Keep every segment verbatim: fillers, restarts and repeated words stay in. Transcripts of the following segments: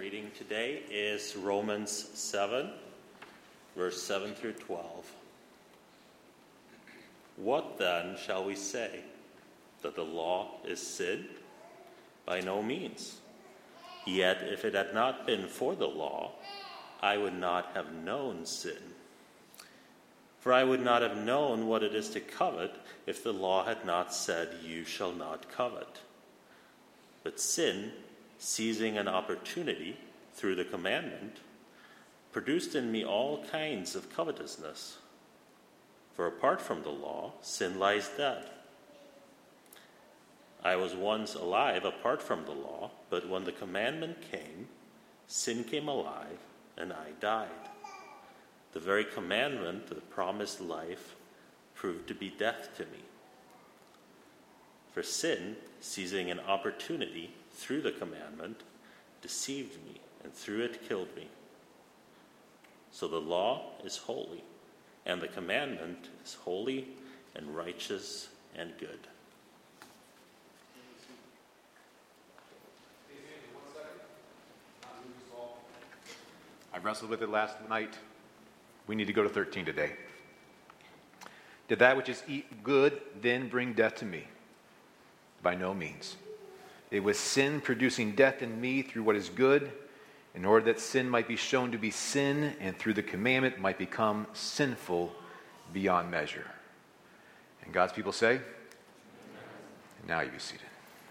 reading today is Romans seven, verse seven through twelve. What then shall we say? That the law is sin? By no means. Yet if it had not been for the law, I would not have known sin. For I would not have known what it is to covet if the law had not said, "You shall not covet." But sin, seizing an opportunity through the commandment, produced in me all kinds of covetousness. For apart from the law, sin lies dead. I was once alive apart from the law, but when the commandment came, sin came alive, and I died. The very commandment that promised life proved to be death to me. For sin, seizing an opportunity through the commandment, deceived me, and through it killed me. So the law is holy, and the commandment is holy and righteous and good. I wrestled with it last night. We need to go to thirteen today. Did that which is good then bring death to me? By no means. It was sin producing death in me through what is good, in order that sin might be shown to be sin, and through the commandment might become sinful beyond measure. And God's people say, Amen. And now you be seated.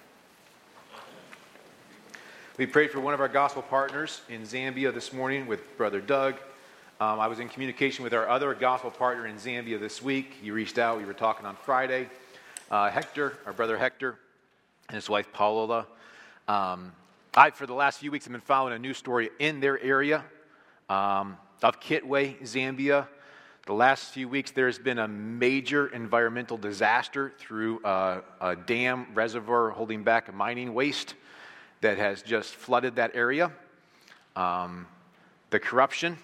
We prayed for one of our gospel partners in Zambia this morning with Brother Doug. Um, I was in communication with our other gospel partner in Zambia this week. He reached out. We were talking on Friday. Uh, Hector, our brother Hector, and his wife Paola. Um, I, for the last few weeks, have been following a news story in their area um, of Kitwe, Zambia. The last few weeks, there's been a major environmental disaster through uh, a dam reservoir holding back mining waste that has just flooded that area. Um, the corruption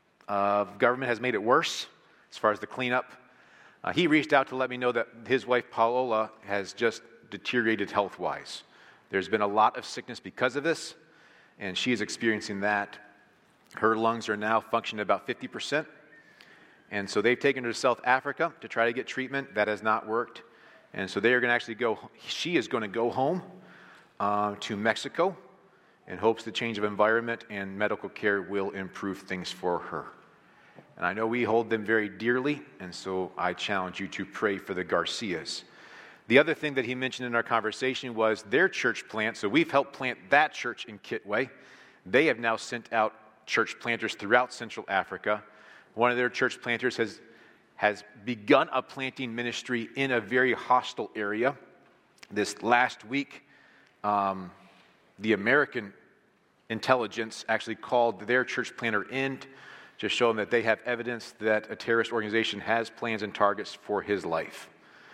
of government has made it worse as far as the cleanup. Uh, he reached out to let me know that his wife Paola has just deteriorated health-wise. There's been a lot of sickness because of this, and she is experiencing that. Her lungs are now functioning about fifty percent, and so they've taken her to South Africa to try to get treatment. That has not worked, and so they are going to actually go, she is going to go home uh, to Mexico in hopes the change of environment and medical care will improve things for her. And I know we hold them very dearly, and so I challenge you to pray for the Garcias. The other thing that he mentioned in our conversation was their church plant. So we've helped plant that church in Kitwe. They have now sent out church planters throughout Central Africa. One of their church planters has, has begun a planting ministry in a very hostile area. This last week, um, the American intelligence actually called their church planter in to show them that they have evidence that a terrorist organization has plans and targets for his life.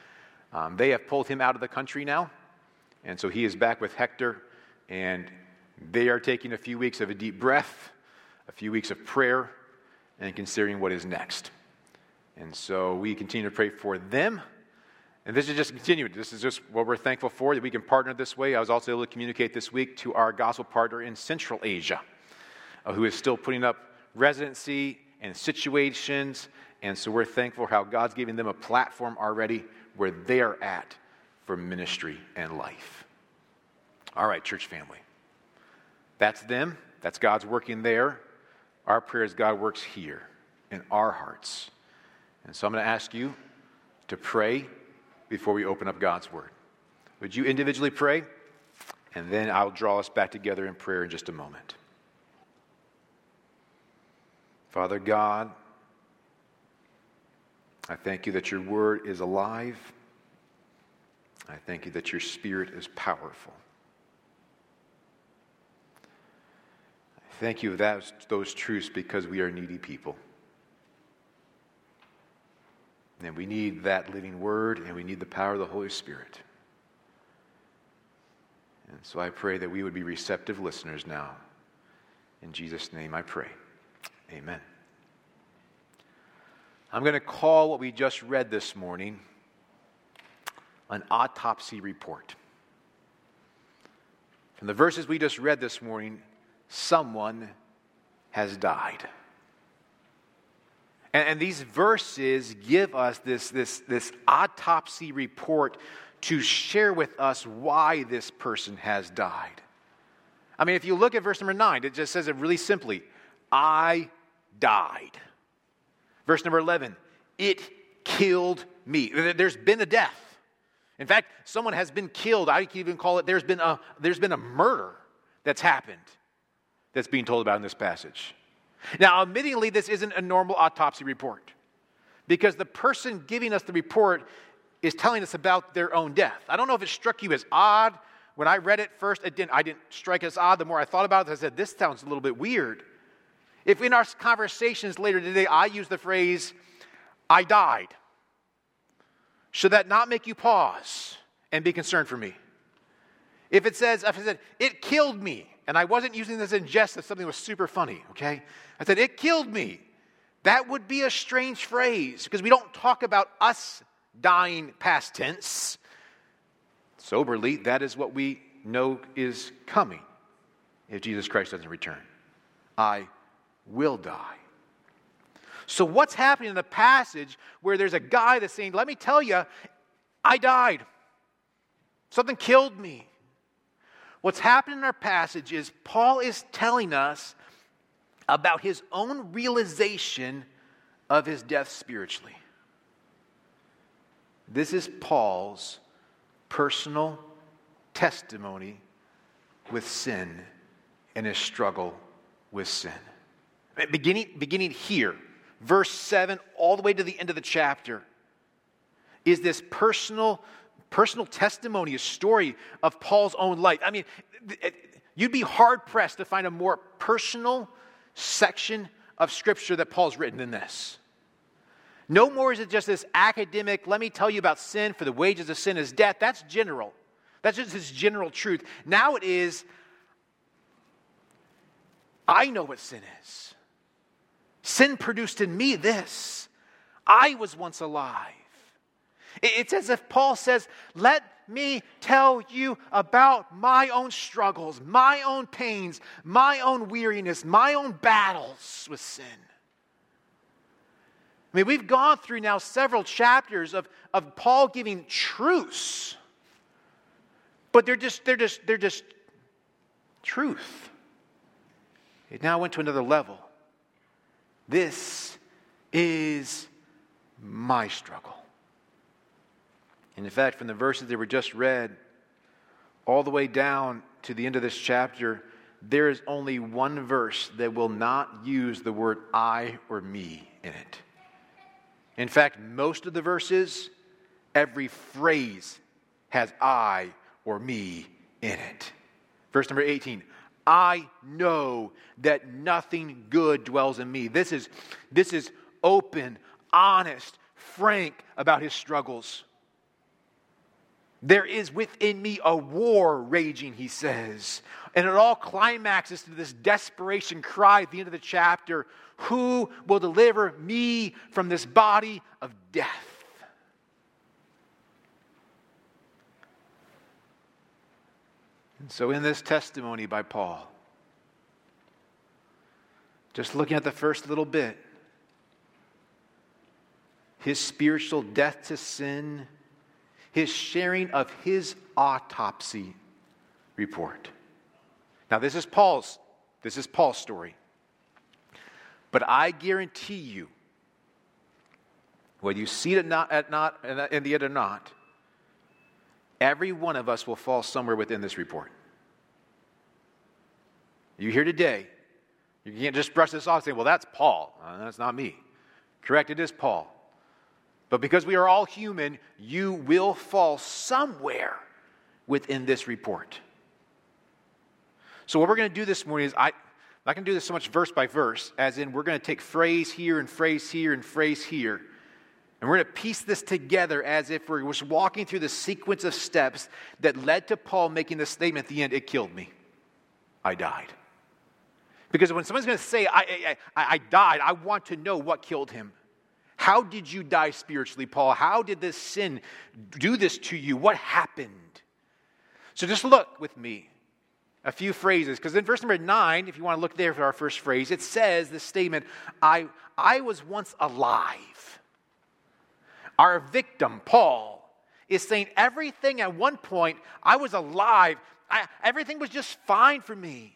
Um, they have pulled him out of the country now, and so he is back with Hector, and they are taking a few weeks of a deep breath, a few weeks of prayer, and considering what is next. And so we continue to pray for them, and this is just continued. This is just what we're thankful for, that we can partner this way. I was also able to communicate this week to our gospel partner in Central Asia, uh, who is still putting up residency and situations, and so we're thankful for how God's giving them a platform already where they are at for ministry and life. All right, church family. That's them. That's God's working there. Our prayer is God works here in our hearts. And so I'm going to ask you to pray before we open up God's word. Would you individually pray? And then I'll draw us back together in prayer in just a moment. Father God, I thank you that your word is alive. I thank you that your spirit is powerful. I thank you for that, those truths because we are needy people. And we need that living word, and we need the power of the Holy Spirit. And so I pray that we would be receptive listeners now. In Jesus' name I pray. Amen. I'm going to call what we just read this morning an autopsy report. From the verses we just read this morning, someone has died. And, and these verses give us this, this, this autopsy report to share with us why this person has died. I mean, if you look at verse number nine, it just says it really simply, I died. Verse number eleven, it killed me. There's been a death. In fact, someone has been killed. I can even call it, there's been a, there's been a murder that's happened that's being told about in this passage. Now, admittingly, this isn't a normal autopsy report because the person giving us the report is telling us about their own death. I don't know if it struck you as odd. When I read it first, it didn't, I didn't strike as odd. The more I thought about it, I said, this sounds a little bit weird. If in our conversations later today, I use the phrase, I died, should that not make you pause and be concerned for me? If it says, if I said, it killed me, and I wasn't using this in jest as something that was super funny, okay? I said, it killed me. That would be a strange phrase because we don't talk about us dying past tense. Soberly, that is what we know is coming if Jesus Christ doesn't return. I will die. So what's happening in the passage where there's a guy that's saying, let me tell you, I died. Something killed me. What's happening in our passage is Paul is telling us about his own realization of his death spiritually. This is Paul's personal testimony with sin and his struggle with sin. Beginning, beginning here, verse seven, all the way to the end of the chapter, is this personal, personal testimony, a story of Paul's own life. I mean, you'd be hard-pressed to find a more personal section of Scripture that Paul's written than this. No more is it just this academic, let me tell you about sin, for the wages of sin is death. That's general. That's just this general truth. Now it is, I know what sin is. Sin produced in me this. I was once alive. It's as if Paul says, let me tell you about my own struggles, my own pains, my own weariness, my own battles with sin. I mean, we've gone through now several chapters of, of Paul giving truths, but they're just, they're just, they're just truth. It now went to another level. This is my struggle. And in fact, from the verses that were just read, all the way down to the end of this chapter, there is only one verse that will not use the word I or me in it. In fact, most of the verses, every phrase has I or me in it. Verse number eighteen, I know that nothing good dwells in me. This is, this is open, honest, frank about his struggles. There is within me a war raging, he says. And it all climaxes to this desperation cry at the end of the chapter. Who will deliver me from this body of death? And so in this testimony by Paul, just looking at the first little bit, his spiritual death to sin, his sharing of his autopsy report. Now this is Paul's, this is Paul's story. But I guarantee you, whether you see it not, at not, in the end or not, every one of us will fall somewhere within this report. You here today, you can't just brush this off and say, well, that's Paul. Uh, that's not me. Correct, it is Paul. But because we are all human, you will fall somewhere within this report. So what we're going to do this morning is, I, I'm not going to do this so much verse by verse, as in we're going to take phrase here and phrase here and phrase here. And we're going to piece this together as if we're just walking through the sequence of steps that led to Paul making the statement at the end, it killed me. I died. Because when someone's going to say, I, I, I, I died, I want to know what killed him. How did you die spiritually, Paul? How did this sin do this to you? What happened? So just look with me a few phrases. Because in verse number nine, if you want to look there for our first phrase, it says this statement, I, I was once alive. Our victim, Paul, is saying everything at one point, I was alive. I, everything was just fine for me.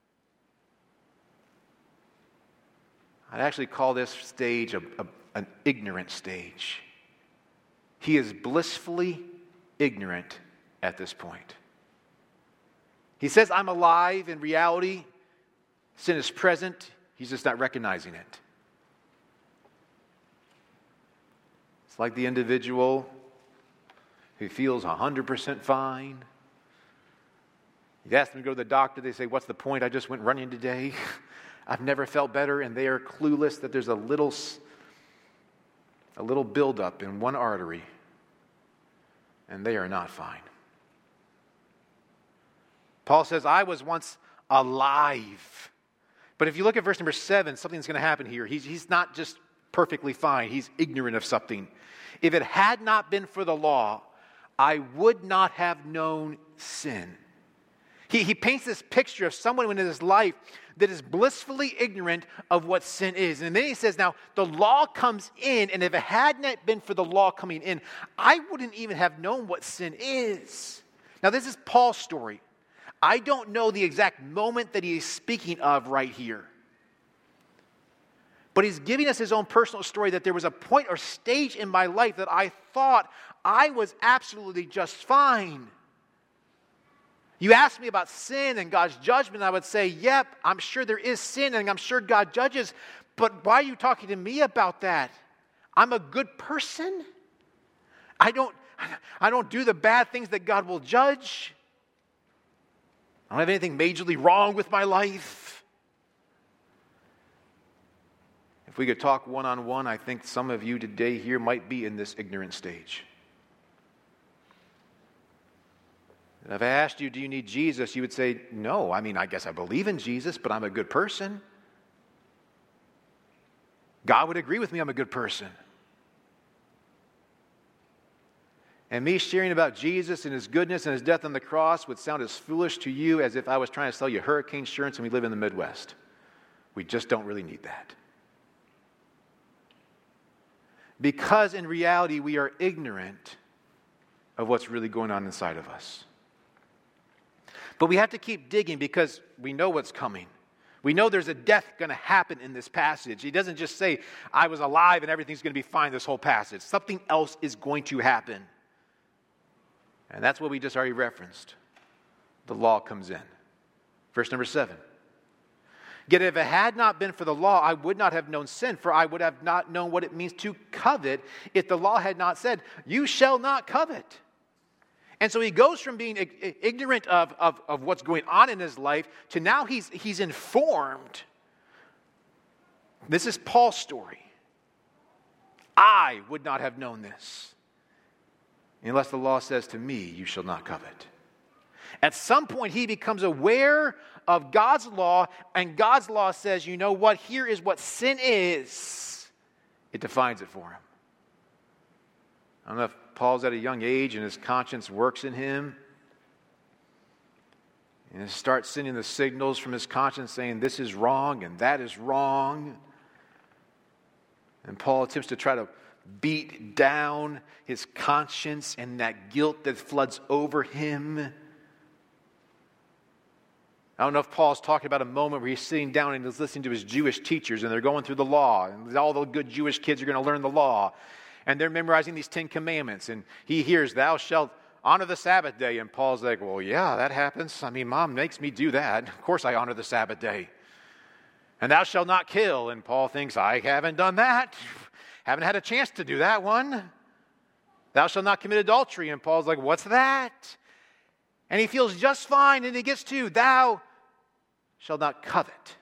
I'd actually call this stage a, a, an ignorant stage. He is blissfully ignorant at this point. He says, I'm alive. In reality, sin is present. He's just not recognizing it. It's like the individual who feels one hundred percent fine. You ask them to go to the doctor, they say, what's the point? I just went running today. I've never felt better, and they are clueless that there's a little, a little buildup in one artery, and they are not fine. Paul says, I was once alive. But if you look at verse number seven, something's going to happen here. He's, he's not just perfectly fine. He's ignorant of something. If it had not been for the law, I would not have known sin. He, he paints this picture of someone in his life that is blissfully ignorant of what sin is. And then he says, now, the law comes in, and if it had not been for the law coming in, I wouldn't even have known what sin is. Now, this is Paul's story. I don't know the exact moment that he is speaking of right here. But he's giving us his own personal story that there was a point or stage in my life that I thought I was absolutely just fine. You asked me about sin and God's judgment, I would say, yep, I'm sure there is sin and I'm sure God judges, but why are you talking to me about that? I'm a good person. I don't, I don't do the bad things that God will judge. I don't have anything majorly wrong with my life. If we could talk one-on-one, I think some of you today here might be in this ignorant stage. And if I asked you, do you need Jesus? You would say, no. I mean, I guess I believe in Jesus, but I'm a good person. God would agree with me I'm a good person. And me sharing about Jesus and his goodness and his death on the cross would sound as foolish to you as if I was trying to sell you hurricane insurance and we live in the Midwest. We just don't really need that. Because in reality, we are ignorant of what's really going on inside of us. But we have to keep digging because we know what's coming. We know there's a death going to happen in this passage. He doesn't just say, I was alive and everything's going to be fine this whole passage. Something else is going to happen. And that's what we just already referenced. The law comes in. Verse number seven. Yet if it had not been for the law, I would not have known sin, for I would have not known what it means to covet if the law had not said, you shall not covet. And so he goes from being ignorant of, of, of what's going on in his life to now he's, he's informed. This is Paul's story. I would not have known this unless the law says to me, you shall not covet. At some point, he becomes aware of God's law, and God's law says, you know what, here is what sin is. It defines it for him. I don't know if Paul's at a young age and his conscience works in him. And he starts sending the signals from his conscience saying this is wrong and that is wrong. And Paul attempts to try to beat down his conscience and that guilt that floods over him. I don't know if Paul's talking about a moment where he's sitting down and he's listening to his Jewish teachers and they're going through the law. And all the good Jewish kids are going to learn the law. And they're memorizing these Ten Commandments. And he hears, thou shalt honor the Sabbath day. And Paul's like, well, yeah, that happens. I mean, Mom makes me do that. Of course I honor the Sabbath day. And thou shalt not kill. And Paul thinks, I haven't done that. Haven't had a chance to do that one. Thou shalt not commit adultery. And Paul's like, what's that? And he feels just fine. And he gets to, thou shalt not covet.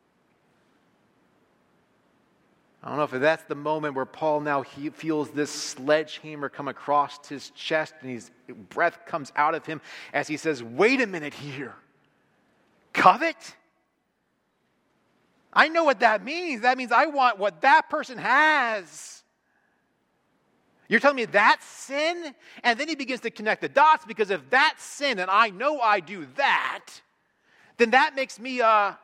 I don't know if that's the moment where Paul now he feels this sledgehammer come across his chest and his breath comes out of him as he says, wait a minute here. Covet? I know what that means. That means I want what that person has. You're telling me that's sin? And then he begins to connect the dots because if that's sin and I know I do that, then that makes me a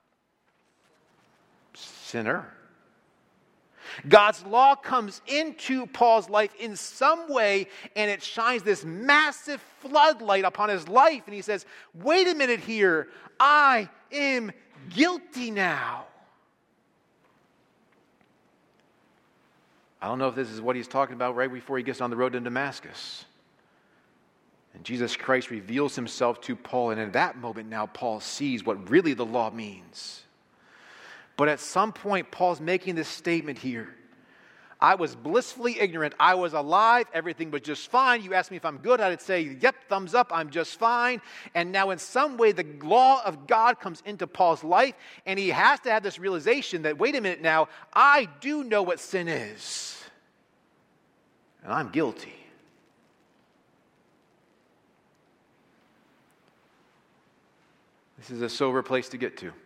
sinner. God's law comes into Paul's life in some way, and it shines this massive floodlight upon his life. And he says, wait a minute here, I am guilty now. I don't know if this is what he's talking about right before he gets on the road to Damascus. And Jesus Christ reveals himself to Paul, and in that moment now Paul sees what really the law means. But at some point, Paul's making this statement here. I was blissfully ignorant. I was alive. Everything was just fine. You asked me if I'm good. I'd say, yep, thumbs up. I'm just fine. And now in some way, the law of God comes into Paul's life, and he has to have this realization that, wait a minute now, I do know what sin is. And I'm guilty. This is a sober place to get to.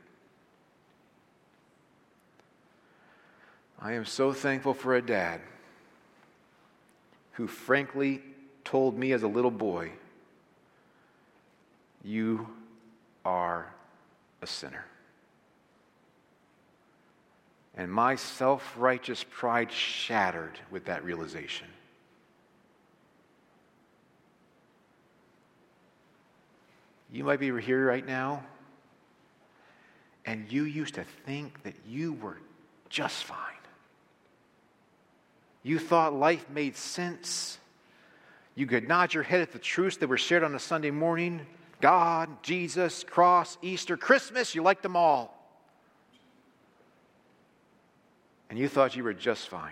I am so thankful for a dad who frankly told me as a little boy, you are a sinner. And my self-righteous pride shattered with that realization. You might be here right now, and you used to think that you were just fine. You thought life made sense. You could nod your head at the truths that were shared on a Sunday morning. God, Jesus, cross, Easter, Christmas, you liked them all. And you thought you were just fine.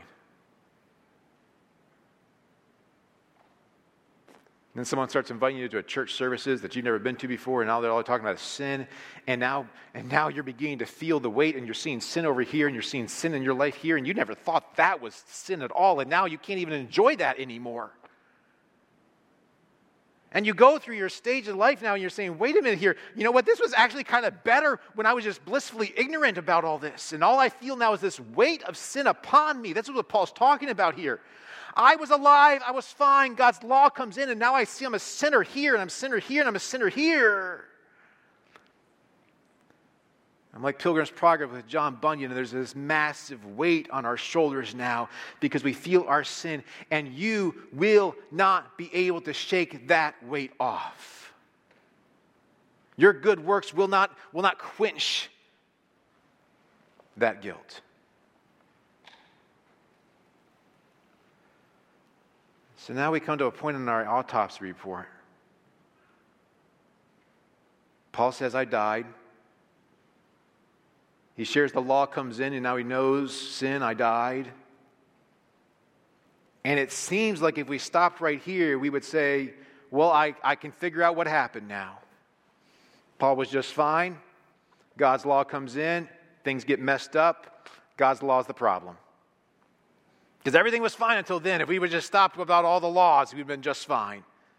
And then someone starts inviting you to a church services that you've never been to before, and now they're all talking about sin. And now, and now you're beginning to feel the weight, and you're seeing sin over here, and you're seeing sin in your life here, and you never thought that was sin at all, and now you can't even enjoy that anymore. And you go through your stage of life now, and you're saying, wait a minute here, you know what, this was actually kind of better when I was just blissfully ignorant about all this, and all I feel now is this weight of sin upon me. That's what Paul's talking about here. I was alive, I was fine, God's law comes in, and now I see I'm a sinner here, and I'm a sinner here, and I'm a sinner here. I'm like Pilgrim's Progress with John Bunyan, and there's this massive weight on our shoulders now because we feel our sin, and you will not be able to shake that weight off. Your good works will not, will not quench that guilt. So now we come to a point in our autopsy report. Paul says, I died. He shares the law comes in, and now he knows sin, I died. And it seems like if we stopped right here, we would say, well, I, I can figure out what happened now. Paul was just fine. God's law comes in. Things get messed up. God's law is the problem. Because everything was fine until then. If we would just stopped about all the laws, we'd been just fine.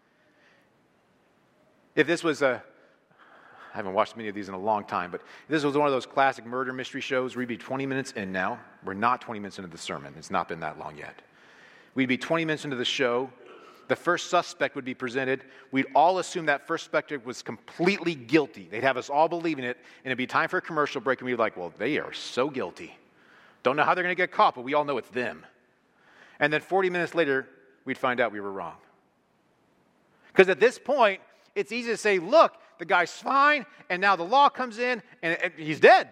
If this was a, I haven't watched many of these in a long time, but if this was one of those classic murder mystery shows, we'd be twenty minutes in now. We're not twenty minutes into the sermon. It's not been that long yet. We'd be twenty minutes into the show. The first suspect would be presented. We'd all assume that first suspect was completely guilty. They'd have us all believing it, and it'd be time for a commercial break, and we'd be like, well, they are so guilty. Don't know how they're going to get caught, but we all know it's them. And then forty minutes later, we'd find out we were wrong. Because at this point, it's easy to say, look, the guy's fine, and now the law comes in, and, and he's dead.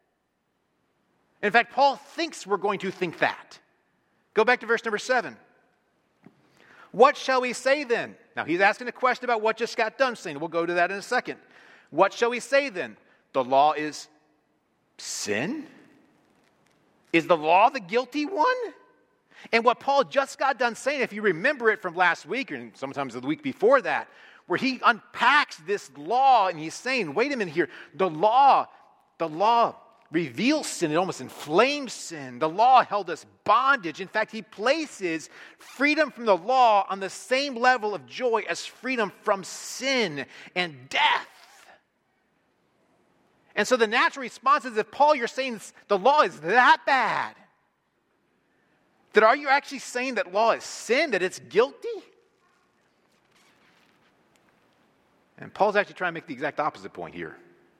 In fact, Paul thinks we're going to think that. Go back to verse number seven. What shall we say then? Now, he's asking a question about what just got done saying. We'll go to that in a second. What shall we say then? The law is sin? Is the law the guilty one? And what Paul just got done saying, if you remember it from last week, and sometimes the week before that, where he unpacks this law, and he's saying, wait a minute here, the law, the law reveals sin, it almost inflames sin. The law held us bondage. In fact, he places freedom from the law on the same level of joy as freedom from sin and death. And so the natural response is, if Paul, you're saying the law is that bad, that are you actually saying that law is sin, that it's guilty? And Paul's actually trying to make the exact opposite point here.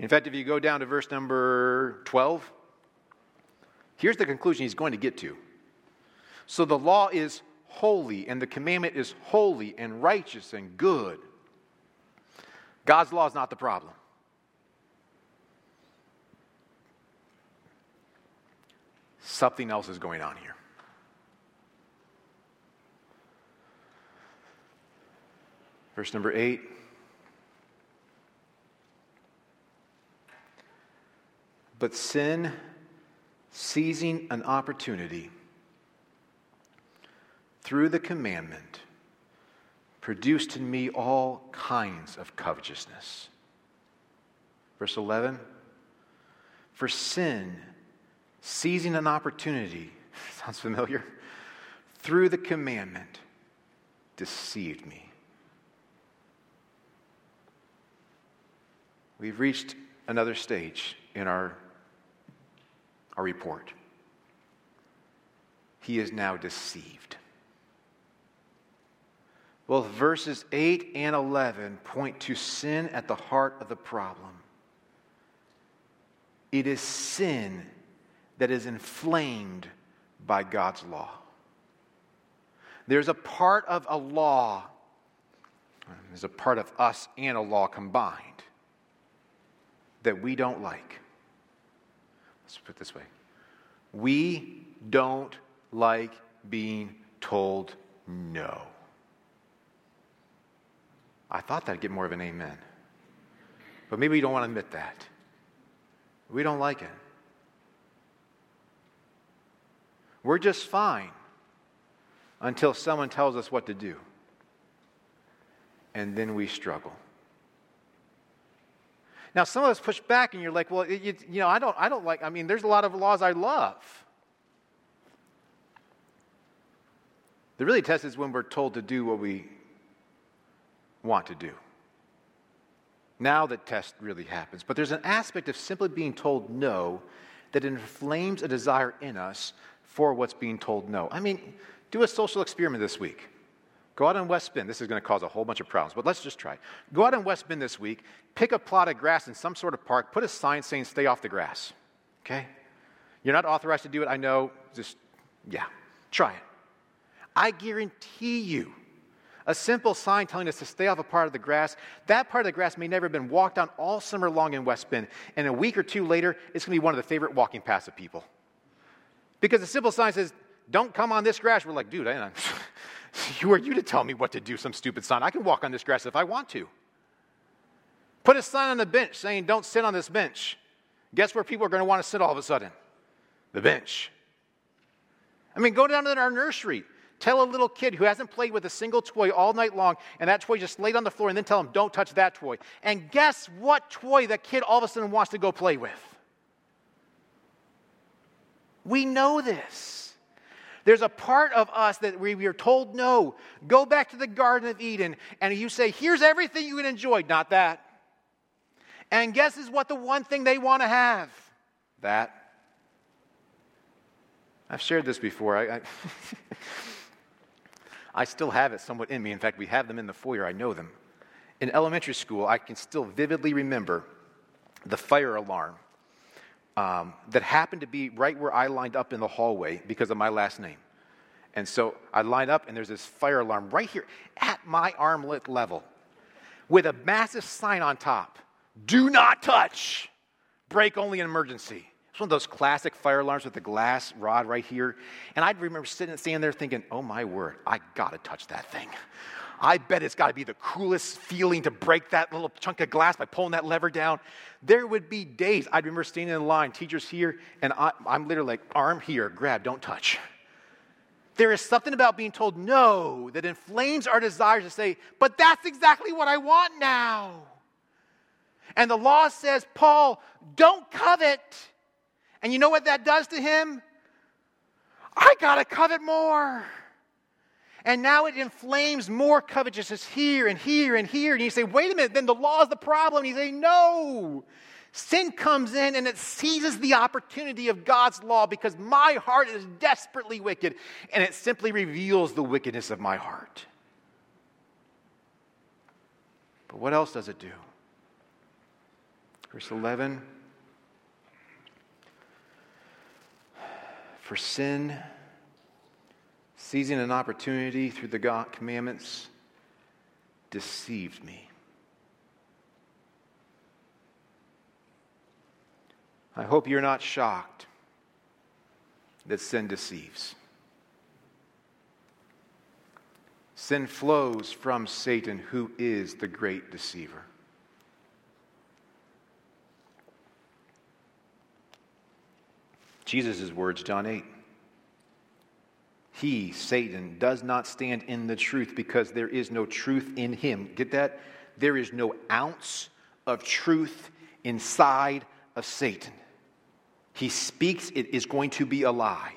In fact, if you go down to verse number twelve, here's the conclusion he's going to get to. So the law is holy, and the commandment is holy and righteous and good. God's law is not the problem. Something else is going on here. Verse number eight. But sin, seizing an opportunity through the commandment, produced in me all kinds of covetousness. Verse eleven. For sin, seizing an opportunity, sounds familiar, through the commandment, deceived me. We've reached another stage in our, our report. He is now deceived. Both verses eight and eleven point to sin at the heart of the problem. It is sin that is inflamed by God's law. There's a part of a law, there's a part of us and a law combined that we don't like. Let's put it this way. We don't like being told no. I thought that'd get more of an amen. But maybe we don't want to admit that. We don't like it. We're just fine until someone tells us what to do. And then we struggle. Now, some of us push back and you're like, well, it, it, you know, I don't, I don't like, I mean, there's a lot of laws I love. The really test is when we're told to do what we want to do. Now the test really happens. But there's an aspect of simply being told no that inflames a desire in us for what's being told no. I mean, do a social experiment this week. Go out on West Bend. This is going to cause a whole bunch of problems, but let's just try. Go out on West Bend this week, pick a plot of grass in some sort of park, put a sign saying stay off the grass. Okay? You're not authorized to do it, I know. Just, yeah, try it. I guarantee you, a simple sign telling us to stay off a part of the grass, that part of the grass may never have been walked on all summer long in West Bend, and a week or two later, it's going to be one of the favorite walking paths of people. Because the simple sign says, don't come on this grass. We're like, dude, I, who are you to tell me what to do, some stupid sign? I can walk on this grass if I want to. Put a sign on the bench saying, don't sit on this bench. Guess where people are going to want to sit all of a sudden? The bench. I mean, go down to our nursery. Tell a little kid who hasn't played with a single toy all night long, and that toy just laid on the floor, and then tell him, don't touch that toy. And guess what toy that kid all of a sudden wants to go play with? We know this. There's a part of us that we, we are told no. Go back to the Garden of Eden, and you say, here's everything you can enjoy, not that. And guess is what the one thing they want to have? That. I've shared this before. I, I, I still have it somewhat in me. In fact, we have them in the foyer. I know them. In elementary school, I can still vividly remember the fire alarm um, that happened to be right where I lined up in the hallway because of my last name. And so I line up, and there's this fire alarm right here at my armlet level with a massive sign on top. Do not touch. Break only in emergency. It's one of those classic fire alarms with the glass rod right here. And I remember sitting standing there thinking, oh my word, I got to touch that thing. I bet it's got to be the coolest feeling to break that little chunk of glass by pulling that lever down. There would be days, I remember standing in line, teachers here, and I, I'm literally like, arm here, grab, don't touch. There is something about being told no that inflames our desires to say, but that's exactly what I want now. And the law says, Paul, don't covet. And you know what that does to him? I got to covet more. And now it inflames more covetousness here and here and here. And you say, wait a minute, then the law is the problem. And you say, no. Sin comes in and it seizes the opportunity of God's law because my heart is desperately wicked. And it simply reveals the wickedness of my heart. But what else does it do? Verse eleven. For sin, seizing an opportunity through the God commandments, deceived me. I hope you're not shocked that sin deceives. Sin flows from Satan, who is the great deceiver. Jesus' words, John eight. He, Satan, does not stand in the truth because there is no truth in him. Get that? There is no ounce of truth inside of Satan. He speaks, it is going to be a lie.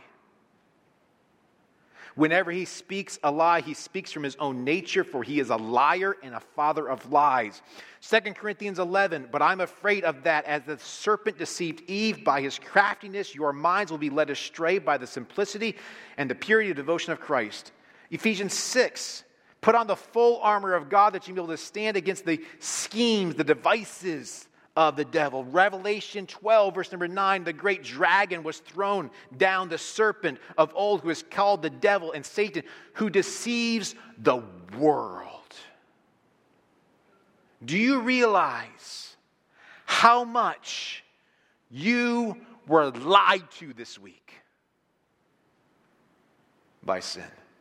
Whenever he speaks a lie, he speaks from his own nature, for he is a liar and a father of lies. Second Corinthians eleven, but I'm afraid of that as the serpent deceived Eve by his craftiness, your minds will be led astray by the simplicity and the purity of devotion of Christ. Ephesians six, put on the full armor of God that you may be able to stand against the schemes, the devices of the devil. Revelation twelve, verse number nine, the great dragon was thrown down, the serpent of old who is called the devil and Satan, who deceives the world. Do you realize how much you were lied to this week by sin?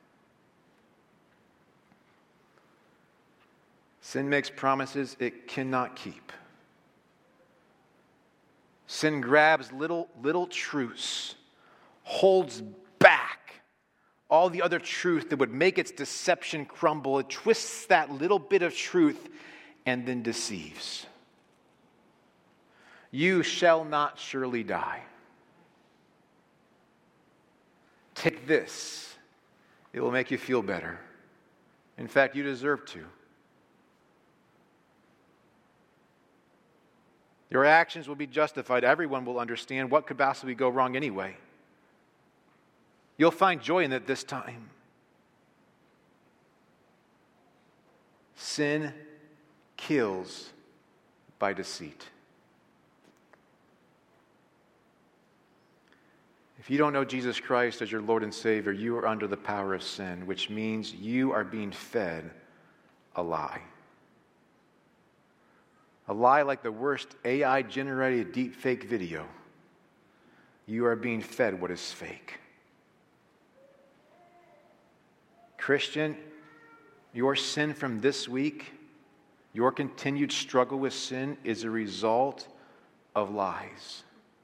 Sin makes promises it cannot keep. Sin grabs little, little truths, holds back all the other truth that would make its deception crumble. It twists that little bit of truth and then deceives. You shall not surely die. Take this. It will make you feel better. In fact, you deserve to. Your actions will be justified. Everyone will understand what could possibly go wrong anyway. You'll find joy in it this time. Sin kills by deceit. If you don't know Jesus Christ as your Lord and Savior, you are under the power of sin, which means you are being fed a lie. A lie like the worst A I-generated deep fake video. You are being fed what is fake. Christian, your sin from this week, your continued struggle with sin is a result of lies.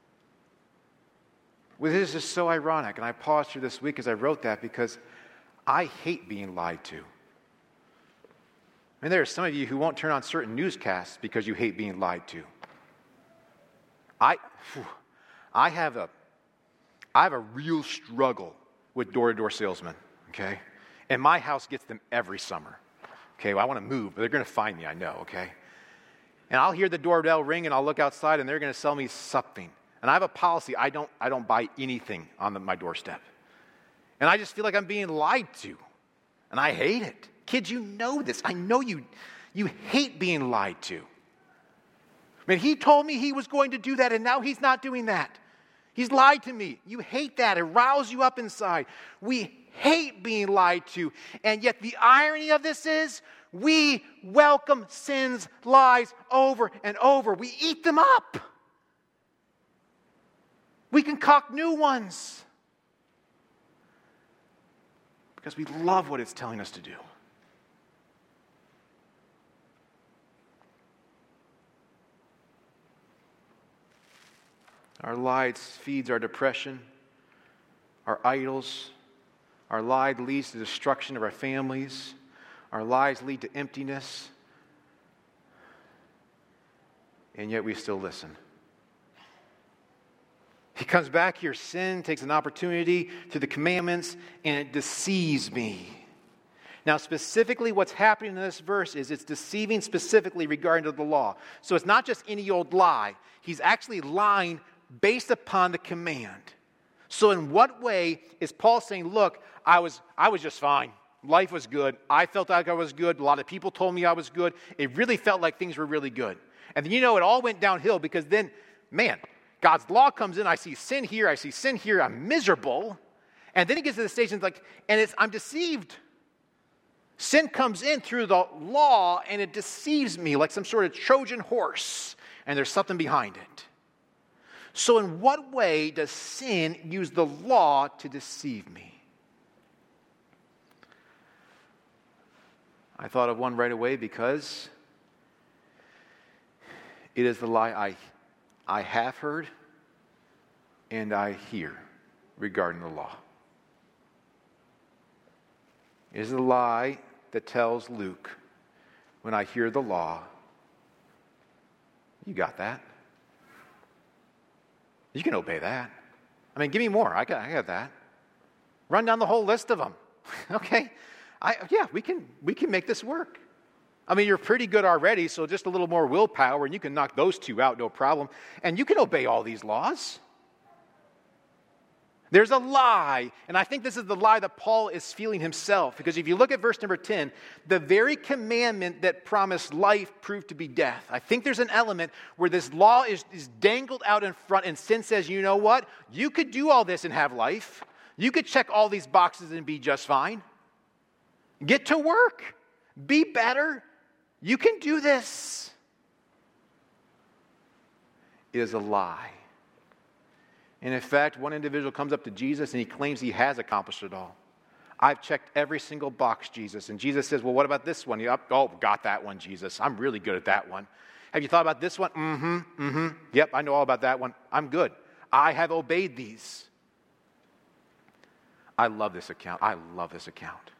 Well, this is so ironic, and I paused here this week as I wrote that because I hate being lied to. I mean, there are some of you who won't turn on certain newscasts because you hate being lied to. I, whew, I have a, I have a real struggle with door-to-door salesmen, okay? And my house gets them every summer. Okay, well, I want to move, but they're going to find me, I know, okay? And I'll hear the doorbell ring, and I'll look outside, and they're going to sell me something. And I have a policy, I don't, I don't buy anything on the, my doorstep. And I just feel like I'm being lied to, and I hate it. Kids, you know this. I know you, you hate being lied to. I mean, he told me he was going to do that, and now he's not doing that. He's lied to me. You hate that. It riles you up inside. We hate being lied to. And yet the irony of this is we welcome sin's lies over and over. We eat them up. We concoct new ones because we love what it's telling us to do. Our lies feeds our depression, our idols. Our lies leads to the destruction of our families. Our lies lead to emptiness. And yet we still listen. He comes back here, sin takes an opportunity to the commandments, and it deceives me. Now, specifically what's happening in this verse is it's deceiving specifically regarding to the law. So it's not just any old lie. He's actually lying based upon the command. So in what way is Paul saying, look, I was I was just fine. Life was good. I felt like I was good. A lot of people told me I was good. It really felt like things were really good. And then, you know, it all went downhill because then, man, God's law comes in. I see sin here. I see sin here. I'm miserable. And then he gets to the stage and it's like, and it's, I'm deceived. Sin comes in through the law and it deceives me like some sort of Trojan horse. And there's something behind it. So in what way does sin use the law to deceive me? I thought of one right away because it is the lie I, I have heard and I hear regarding the law. It is the lie that tells Luke, when I hear the law, you got that. You can obey that. I mean, give me more. I got, I got that. Run down the whole list of them. Okay? I, yeah, we can, we can make this work. I mean, you're pretty good already, so just a little more willpower, and you can knock those two out, no problem. And you can obey all these laws. There's a lie, and I think this is the lie that Paul is feeling himself. Because if you look at verse number ten, the very commandment that promised life proved to be death. I think there's an element where this law is, is dangled out in front, and sin says, you know what? You could do all this and have life. You could check all these boxes and be just fine. Get to work. Be better. You can do this. It is a lie. And in fact, one individual comes up to Jesus and he claims he has accomplished it all. I've checked every single box, Jesus. And Jesus says, well, what about this one? You, oh, got that one, Jesus. I'm really good at that one. Have you thought about this one? Mm-hmm, mm-hmm. Yep, I know all about that one. I'm good. I have obeyed these. I love this account. I love this account.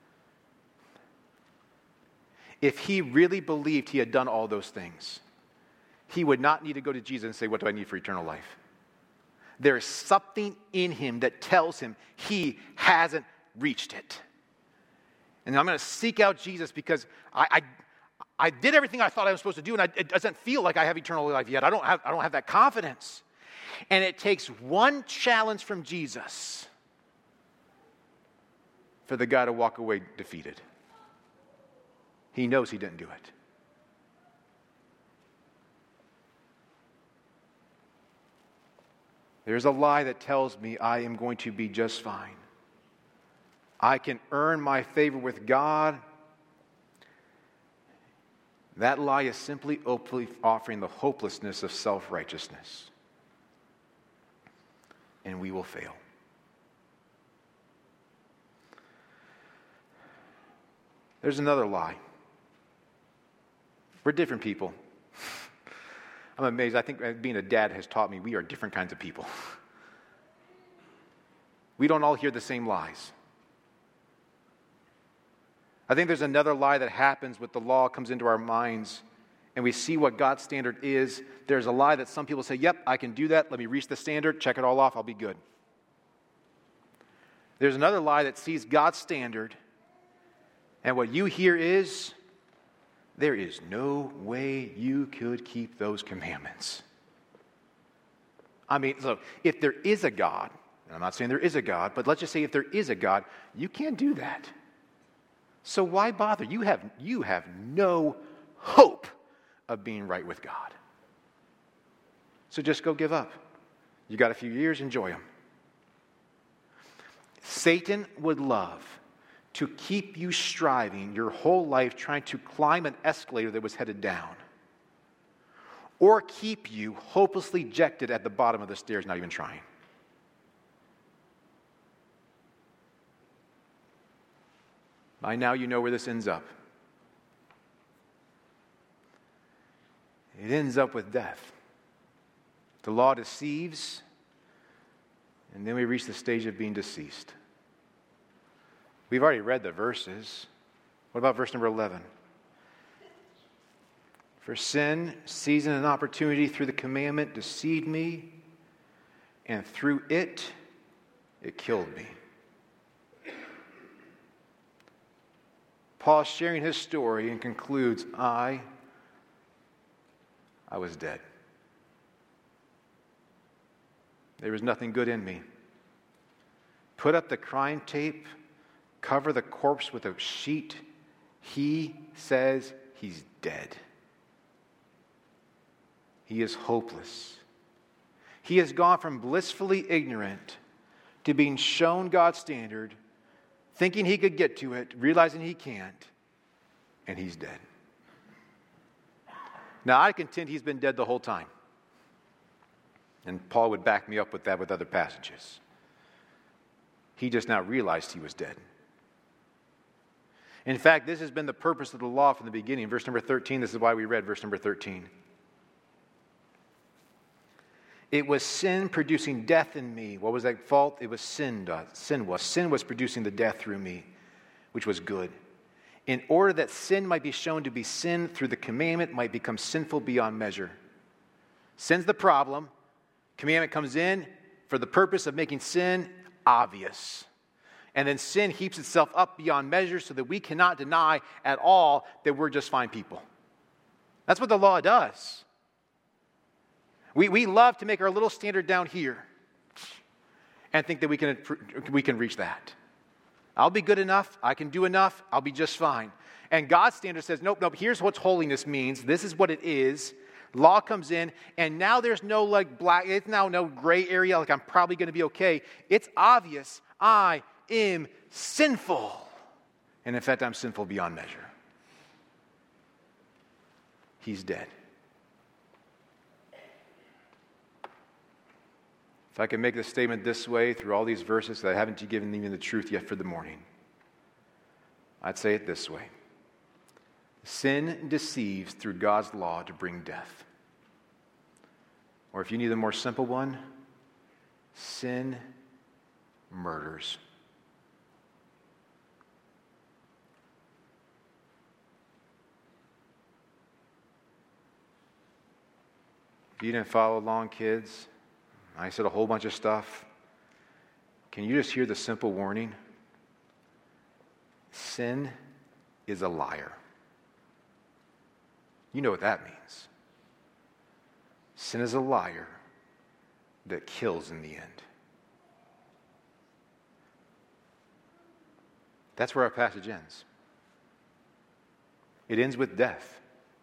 If he really believed he had done all those things, he would not need to go to Jesus and say, what do I need for eternal life? There is something in him that tells him he hasn't reached it. And I'm going to seek out Jesus because I, I, I did everything I thought I was supposed to do, and I, it doesn't feel like I have eternal life yet. I don't have, I don't have that confidence. And it takes one challenge from Jesus for the guy to walk away defeated. He knows he didn't do it. There's a lie that tells me I am going to be just fine. I can earn my favor with God. That lie is simply offering the hopelessness of self-righteousness. And we will fail. There's another lie. We're different people. I'm amazed. I think being a dad has taught me we are different kinds of people. We don't all hear the same lies. I think there's another lie that happens with the law comes into our minds and we see what God's standard is. There's a lie that some people say, yep, I can do that. Let me reach the standard, check it all off, I'll be good. There's another lie that sees God's standard and what you hear is, there is no way you could keep those commandments. I mean, so if there is a God, and I'm not saying there is a God, but let's just say if there is a God, you can't do that. So why bother? You have, you have no hope of being right with God. So just go give up. You got a few years, enjoy them. Satan would love to keep you striving your whole life trying to climb an escalator that was headed down. Or keep you hopelessly ejected at the bottom of the stairs, not even trying. By now you know where this ends up. It ends up with death. The law deceives, and then we reach the stage of being deceased. We've already read the verses. What about verse number eleven? For sin, seizing an opportunity through the commandment, deceived me, and through it, it killed me. Paul's sharing his story and concludes, I, I was dead. There was nothing good in me. Put up the crime tape, cover the corpse with a sheet. He says he's dead. he is hopeless. He has gone from blissfully ignorant to being shown God's standard, thinking he could get to it, realizing he can't, and he's dead. Now, I contend he's been dead the whole time. And Paul would back me up with that with other passages. He just now realized he was dead. In fact, this has been the purpose of the law from the beginning. Verse number thirteen, this is why we read verse number thirteen. It was sin producing death in me. What was that fault? It was sin. Sin was. Sin was producing the death through me, which was good. In order that sin might be shown to be sin through the commandment, might become sinful beyond measure. Sin's the problem. Commandment comes in for the purpose of making sin obvious. And then sin heaps itself up beyond measure so that we cannot deny at all that we're just fine people. That's what the law does. We, we love to make our little standard down here and think that we can, we can reach that. I'll be good enough. I can do enough. I'll be just fine. And God's standard says, nope, nope, here's what holiness means. This is what it is. Law comes in, and now there's no like black, it's now no gray area, like I'm probably going to be okay. It's obvious I am sinful. And in fact, I'm sinful beyond measure. He's dead. If I can make the statement this way through all these verses that I haven't given even the truth yet for the morning, I'd say it this way. Sin deceives through God's law to bring death. Or if you need a more simple one, sin murders. If you didn't follow along, kids, I said a whole bunch of stuff. Can you just hear the simple warning? Sin is a liar. You know what that means. Sin is a liar that kills in the end. That's where our passage ends. It ends with death.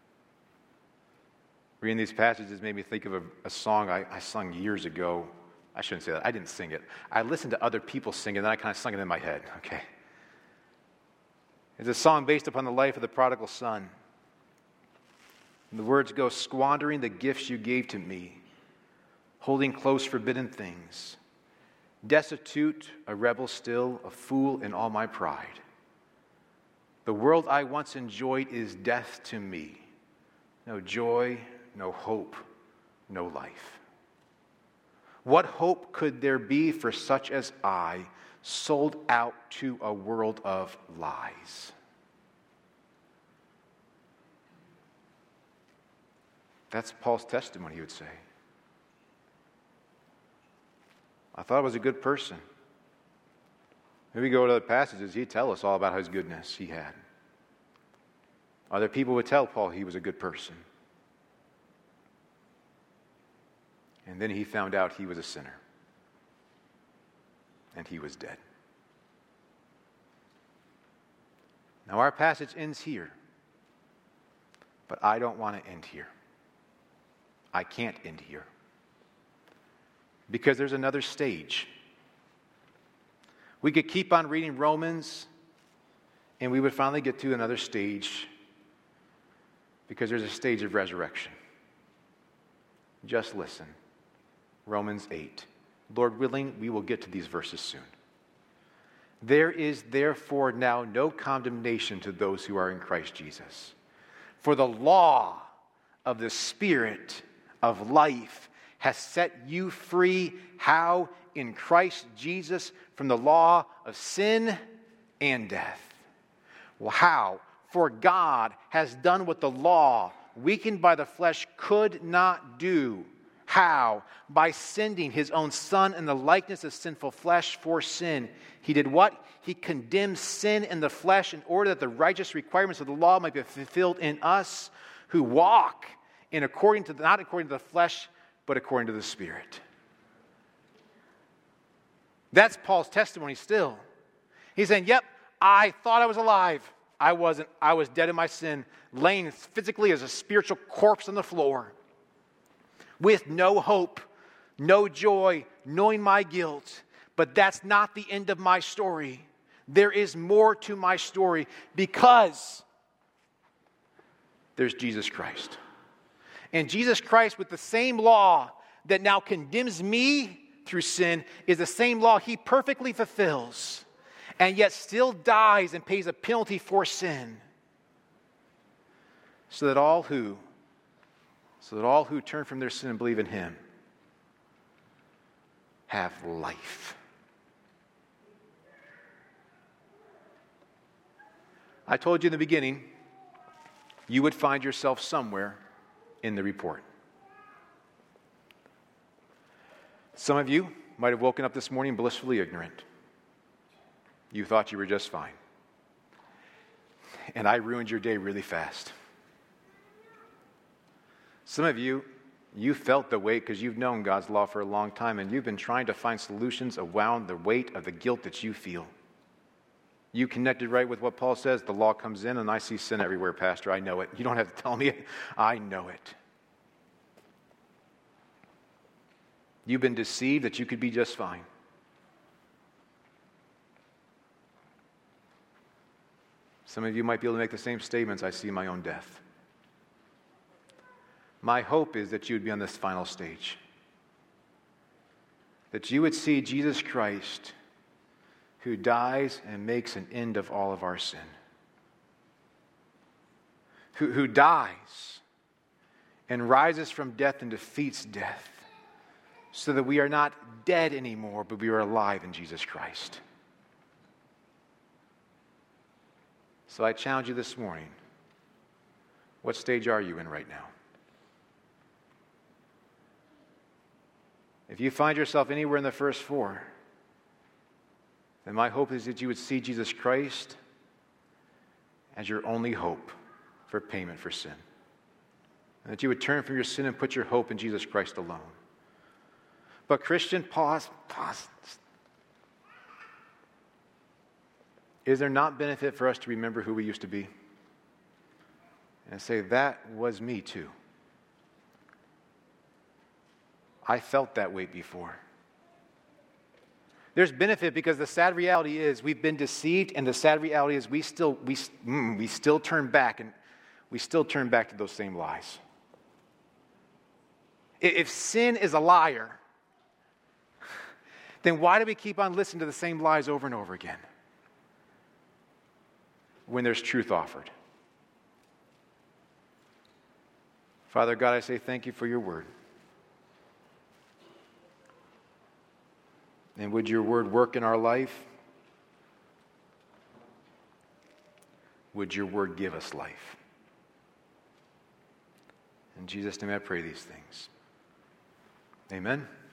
Reading these passages made me think of a, a song I, I sung years ago. I shouldn't say that. I didn't sing it. I listened to other people sing it, and then I kind of sung it in my head. Okay. It's a song based upon the life of the prodigal son. And the words go, squandering the gifts you gave to me, holding close forbidden things, destitute, a rebel still, a fool in all my pride. The world I once enjoyed is death to me. No joy, no hope, no life. What hope could there be for such as I, sold out to a world of lies? That's Paul's testimony, he would say. I thought I was a good person. Maybe we go to other passages, he'd tell us all about his goodness he had. Other people would tell Paul he was a good person. And then he found out he was a sinner. And he was dead. Now our passage ends here. But I don't want to end here. I can't end here. Because there's another stage. We could keep on reading Romans, and we would finally get to another stage, because there's a stage of resurrection. Just listen. Romans eight. Lord willing, we will get to these verses soon. There is therefore now no condemnation to those who are in Christ Jesus. For the law of the Spirit of life has set you free. How? In Christ Jesus, from the law of sin and death. Well, how? For God has done what the law, weakened by the flesh, could not do. How? By sending his own Son in the likeness of sinful flesh for sin. He did what? He condemned sin in the flesh in order that the righteous requirements of the law might be fulfilled in us who walk in according to the, not according to the flesh, but according to the Spirit. That's Paul's testimony still. He's saying, yep, I thought I was alive. I wasn't. I was dead in my sin, laying physically as a spiritual corpse on the floor. with no hope, no joy, knowing my guilt. But that's not the end of my story. There is more to my story because there's Jesus Christ. And Jesus Christ, with the same law that now condemns me through sin, is the same law he perfectly fulfills, and yet still dies and pays a penalty for sin. So that all who, so that all who turn from their sin and believe in him have life. I told you in the beginning, you would find yourself somewhere in the report. Some of you might have woken up this morning blissfully ignorant. You thought you were just fine. And I ruined your day really fast. Some of you, you felt the weight because you've known God's law for a long time, and you've been trying to find solutions around the weight of the guilt that you feel. You connected right with what Paul says. The law comes in and I see sin everywhere, Pastor. I know it. You don't have to tell me it. I know it. You've been deceived that you could be just fine. Some of you might be able to make the same statements. I see my own death. My hope is that you would be on this final stage. That you would see Jesus Christ, who dies and makes an end of all of our sin. Who, who dies and rises from death and defeats death, so that we are not dead anymore, but we are alive in Jesus Christ. So I challenge you this morning, what stage are you in right now? If you find yourself anywhere in the first four, then my hope is that you would see Jesus Christ as your only hope for payment for sin. And that you would turn from your sin and put your hope in Jesus Christ alone. But Christian, pause, pause. Is there not benefit for us to remember who we used to be? And say, that was me too. I felt that weight before. There's benefit because the sad reality is we've been deceived, and the sad reality is we still we mm, we still turn back and we still turn back to those same lies. If sin is a liar, then why do we keep on listening to the same lies over and over again when there's truth offered? Father God, I say thank you for your word. And would your word work in our life? Would your word give us life? In Jesus' name I pray these things. Amen.